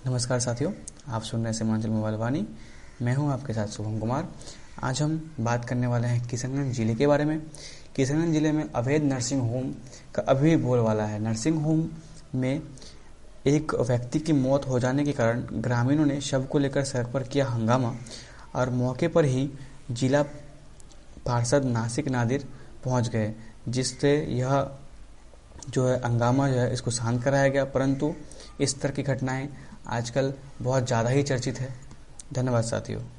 नमस्कार साथियों, आप सुन रहे हैं सीमांचल मोबाइल वाणी। मैं हूं आपके साथ शुभम कुमार। आज हम बात करने वाले हैं किशनगंज जिले के बारे में। किशनगंज जिले में अवैध नर्सिंग होम का अभी भी बोलबाला है। नर्सिंग होम में एक व्यक्ति की मौत हो जाने के कारण ग्रामीणों ने शव को लेकर सड़क पर किया हंगामा और मौके पर ही जिला पार्षद नासिक नादिर पहुंच गए, जिससे यह जो है हंगामा जो है इसको शांत कराया गया। परंतु इस तरह की घटनाएं आजकल बहुत ज़्यादा ही चर्चित है। धन्यवाद साथियों।